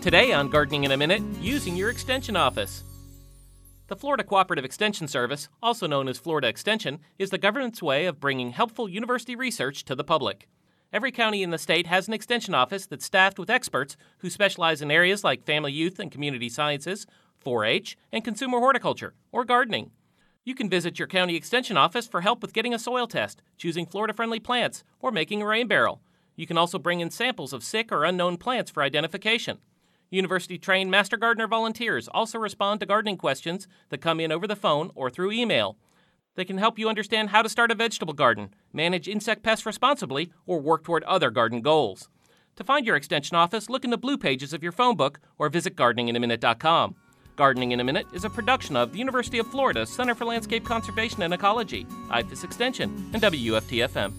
Today on Gardening in a Minute, using your Extension office. The Florida Cooperative Extension Service, also known as Florida Extension, is the government's way of bringing helpful university research to the public. Every county in the state has an extension office that's staffed with experts who specialize in areas like family, youth, and community sciences, 4-H, and consumer horticulture, or gardening. You can visit your county extension office for help with getting a soil test, choosing Florida-friendly plants, or making a rain barrel. You can also bring in samples of sick or unknown plants for identification. University-trained Master Gardener volunteers also respond to gardening questions that come in over the phone or through email. They can help you understand how to start a vegetable garden, manage insect pests responsibly, or work toward other garden goals. To find your extension office, look in the blue pages of your phone book or visit gardeninginaminute.com. Gardening in a Minute is a production of the University of Florida Center for Landscape Conservation and Ecology, IFAS Extension, and WFT-FM.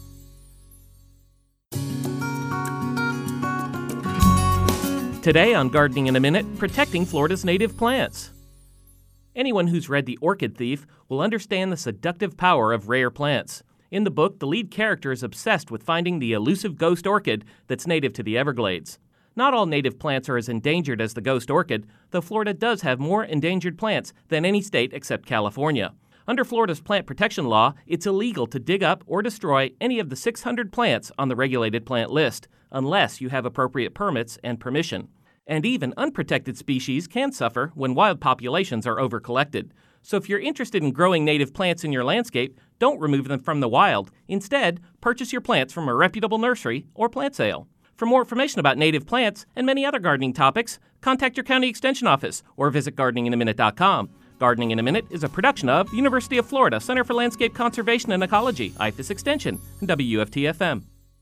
Today on Gardening in a Minute, protecting Florida's native plants. Anyone who's read The Orchid Thief will understand the seductive power of rare plants. In the book, the lead character is obsessed with finding the elusive ghost orchid that's native to the Everglades. Not all native plants are as endangered as the ghost orchid, though Florida does have more endangered plants than any state except California. Under Florida's plant protection law, it's illegal to dig up or destroy any of the 600 plants on the regulated plant list, unless you have appropriate permits and permission. And even unprotected species can suffer when wild populations are overcollected. So if you're interested in growing native plants in your landscape, don't remove them from the wild. Instead, purchase your plants from a reputable nursery or plant sale. For more information about native plants and many other gardening topics, contact your county extension office or visit gardeninginaminute.com. Gardening in a Minute is a production of the University of Florida Center for Landscape Conservation and Ecology, IFAS Extension, and WFT-FM.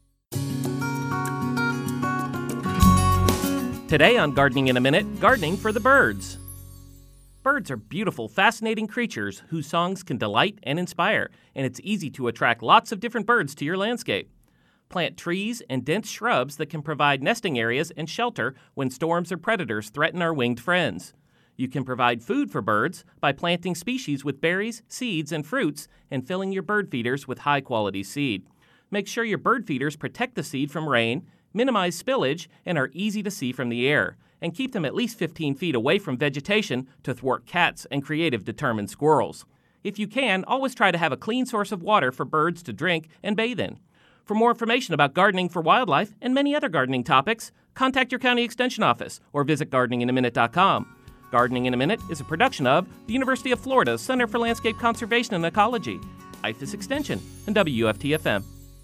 Today on Gardening in a Minute, gardening for the birds. Birds are beautiful, fascinating creatures whose songs can delight and inspire, and it's easy to attract lots of different birds to your landscape. Plant trees and dense shrubs that can provide nesting areas and shelter when storms or predators threaten our winged friends. You can provide food for birds by planting species with berries, seeds, and fruits, and filling your bird feeders with high-quality seed. Make sure your bird feeders protect the seed from rain, minimize spillage, and are easy to see from the air, and keep them at least 15 feet away from vegetation to thwart cats and creative determined squirrels. If you can, always try to have a clean source of water for birds to drink and bathe in. For more information about gardening for wildlife and many other gardening topics, contact your county extension office or visit gardeninginaminute.com. Gardening in a Minute is a production of the University of Florida Center for Landscape Conservation and Ecology, IFAS Extension, and WFT-FM.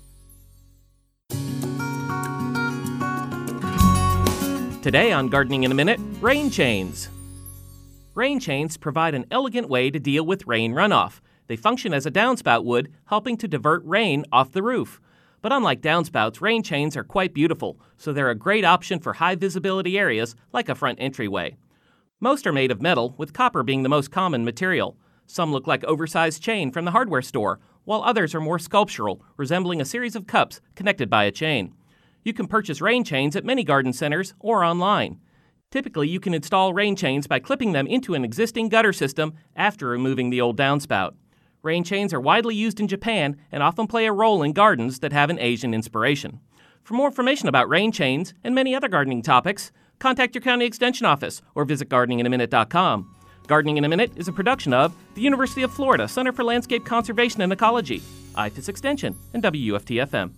Today on Gardening in a Minute, rain chains. Rain chains provide an elegant way to deal with rain runoff. They function as a downspout would, helping to divert rain off the roof. But unlike downspouts, rain chains are quite beautiful, so they're a great option for high visibility areas like a front entryway. Most are made of metal, with copper being the most common material. Some look like oversized chain from the hardware store, while others are more sculptural, resembling a series of cups connected by a chain. You can purchase rain chains at many garden centers or online. Typically, you can install rain chains by clipping them into an existing gutter system after removing the old downspout. Rain chains are widely used in Japan and often play a role in gardens that have an Asian inspiration. For more information about rain chains and many other gardening topics, contact your county extension office or visit gardeninginaminute.com. Gardening in a Minute is a production of the University of Florida Center for Landscape Conservation and Ecology, IFAS Extension, and WFT-FM.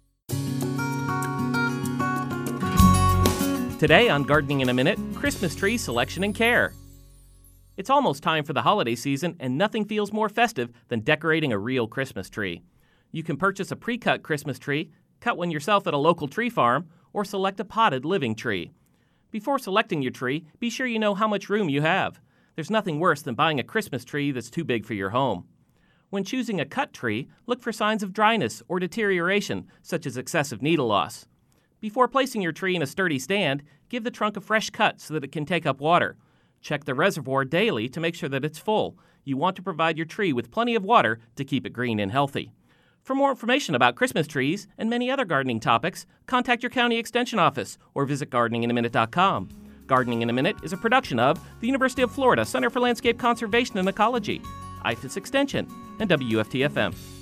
Today on Gardening in a Minute, Christmas tree selection and care. It's almost time for the holiday season, and nothing feels more festive than decorating a real Christmas tree. You can purchase a pre-cut Christmas tree, cut one yourself at a local tree farm, or select a potted living tree. Before selecting your tree, be sure you know how much room you have. There's nothing worse than buying a Christmas tree that's too big for your home. When choosing a cut tree, look for signs of dryness or deterioration, such as excessive needle loss. Before placing your tree in a sturdy stand, give the trunk a fresh cut so that it can take up water. Check the reservoir daily to make sure that it's full. You want to provide your tree with plenty of water to keep it green and healthy. For more information about Christmas trees and many other gardening topics, contact your county extension office or visit gardeninginaminute.com. Gardening in a Minute is a production of the University of Florida Center for Landscape Conservation and Ecology, IFAS Extension, and WFT-FM.